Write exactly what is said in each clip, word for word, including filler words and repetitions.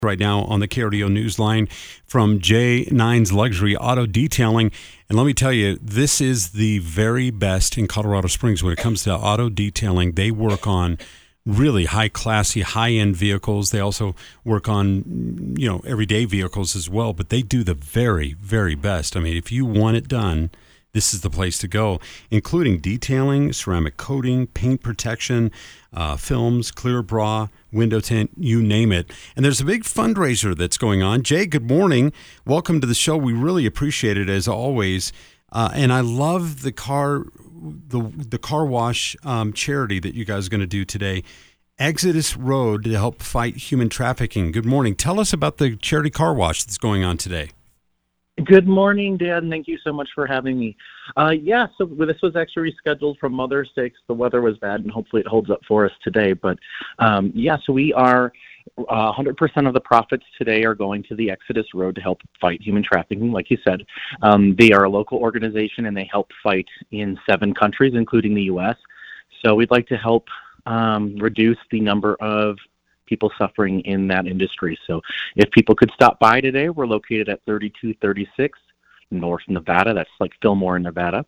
Right now on the K R D O Newsline from J nine's Luxury Auto Detailing. And let me tell you, this is the very best in Colorado Springs when it comes to auto detailing. They work on really high classy, high-end vehicles. They also work on, you know, everyday vehicles as well, but they do the very, very best. I mean, if you want it done, this is the place to go, including detailing, ceramic coating, paint protection, uh, films, clear bra, window tint, you name it. And there's a big fundraiser that's going on. Jay, good morning. Welcome to the show. We really appreciate it as always. Uh, and I love the car the the car wash um, charity that you guys are going to do today. Exodus Road to help fight human trafficking. Good morning. Tell us about the charity car wash that's going on today. Good morning, Dan. Thank you so much for having me. Uh, yeah, so this was actually rescheduled from Mother's Day because the weather was bad, and hopefully it holds up for us today. But um, yeah, so we are uh, one hundred percent of the profits today are going to the Exodus Road to help fight human trafficking, like you said. Um, they are a local organization, and they help fight in seven countries, including the U S. So we'd like to help um, reduce the number of people suffering in that industry. So if people could stop by today, we're located at thirty-two thirty-six North Nevada. That's like Fillmore, Nevada.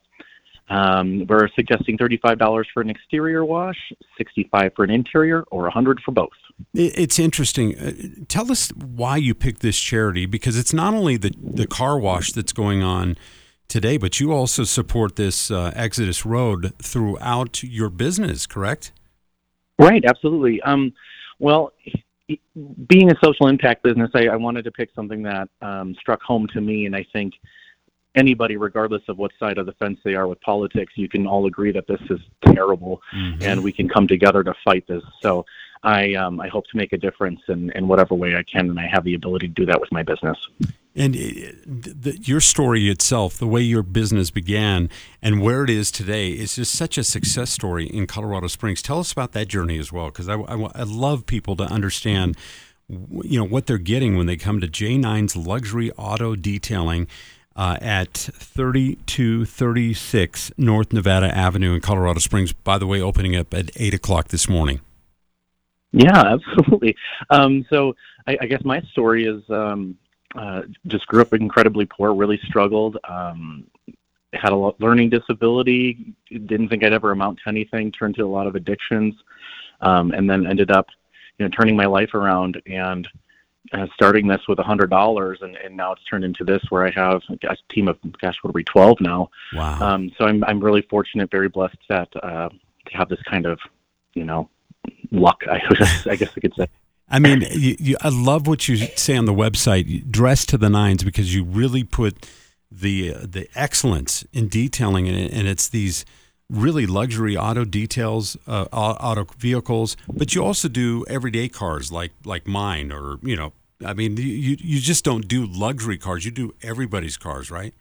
Um, we're suggesting thirty-five dollars for an exterior wash, sixty-five dollars for an interior, or one hundred dollars for both. It's interesting. Uh, tell us why you picked this charity, because it's not only the, the car wash that's going on today, but you also support this uh, Exodus Road throughout your business, correct? Right, absolutely. Um, Well, being a social impact business, I, I wanted to pick something that um, struck home to me, and I think anybody, regardless of what side of the fence they are with politics, you can all agree that this is terrible, mm-hmm. and we can come together to fight this. So I um, I hope to make a difference in, in whatever way I can, and I have the ability to do that with my business. And the, your story itself, the way your business began and where it is today, is just such a success story in Colorado Springs. Tell us about that journey as well, because I, I, I love people to understand, you know, what they're getting when they come to J nine's Luxury Auto Detailing uh, at thirty-two thirty-six North Nevada Avenue in Colorado Springs. By the way, opening up at eight o'clock this morning. Yeah, absolutely. Um, so I, I guess my story is... Um, Uh, just grew up incredibly poor, really struggled, um, had a lo- learning disability, didn't think I'd ever amount to anything, turned to a lot of addictions, um, and then ended up, you know, turning my life around and uh, starting this with one hundred dollars, and, and now it's turned into this where I have a team of, gosh, what are we, twelve now? Wow. Um, so I'm I'm really fortunate, very blessed that uh, to have this kind of, you know, luck, I guess I guess I could say. I mean, you, you, I love what you say on the website, dress to the nines, because you really put the uh, the excellence in detailing in it, and it's these really luxury auto details, uh, auto vehicles, but you also do everyday cars like like mine, or, you know, I mean, you you just don't do luxury cars, you do everybody's cars, right?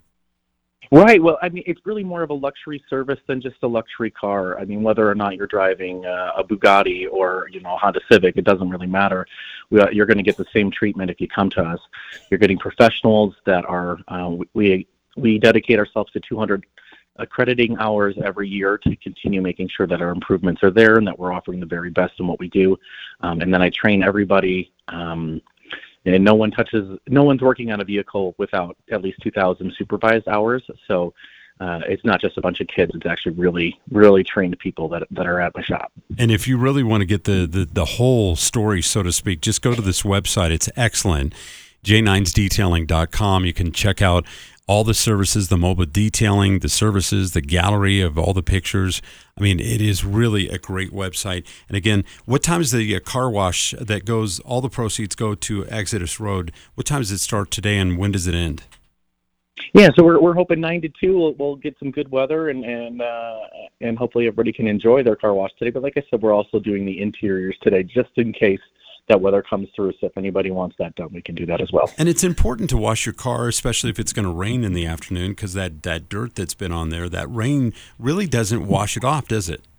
Right. Well, I mean, it's really more of a luxury service than just a luxury car. I mean, whether or not you're driving uh, a Bugatti or, you know, a Honda Civic, it doesn't really matter. We, uh, you're going to get the same treatment if you come to us. You're getting professionals that are, uh, we we dedicate ourselves to two hundred accrediting hours every year to continue making sure that our improvements are there and that we're offering the very best in what we do. Um, and then I train everybody. Um, And no one touches, no one's working on a vehicle without at least two thousand supervised hours. So uh, it's not just a bunch of kids. It's actually really, really trained people that that are at my shop. And if you really want to get the, the, the whole story, so to speak, just go to this website. It's excellent, J nines detailing dot com. You can check out all the services, the mobile detailing, the services, the gallery of all the pictures. I mean, it is really a great website. And again, what time is the uh, car wash that goes, all the proceeds go to Exodus Road? What time does it start today, and when does it end? Yeah, so we're we're hoping nine to two. We'll, we'll get some good weather, and and uh, and hopefully everybody can enjoy their car wash today. But like I said, we're also doing the interiors today, just in case that weather comes through. So if anybody wants that done, we can do that as well. And it's important to wash your car, especially if it's going to rain in the afternoon, because that, that dirt that's been on there, that rain really doesn't wash it off, does it?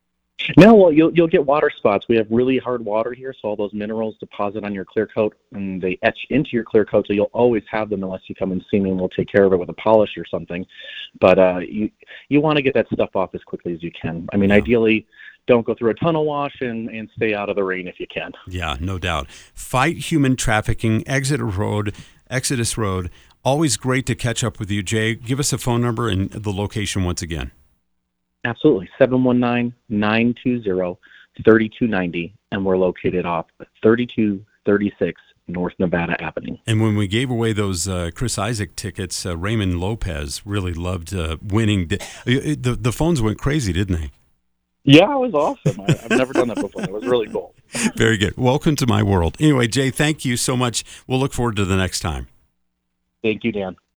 No, well, you'll you'll get water spots. We have really hard water here, so all those minerals deposit on your clear coat, and they etch into your clear coat, so you'll always have them unless you come and see me, and we'll take care of it with a polish or something. But uh, you you want to get that stuff off as quickly as you can. I mean, yeah. Ideally, don't go through a tunnel wash, and, and stay out of the rain if you can. Yeah, no doubt. Fight human trafficking, Exeter Road, Exodus Road. Always great to catch up with you, Jay. Give us a phone number and the location once again. Absolutely. seven one nine, nine two zero, three two nine zero, and we're located off thirty-two thirty-six North Nevada Avenue. And when we gave away those uh, Chris Isaak tickets, uh, Raymond Lopez really loved uh, winning. The, the, the phones went crazy, didn't they? Yeah, it was awesome. I, I've never done that before. It was really cool. Very good. Welcome to my world. Anyway, Jay, thank you so much. We'll look forward to the next time. Thank you, Dan.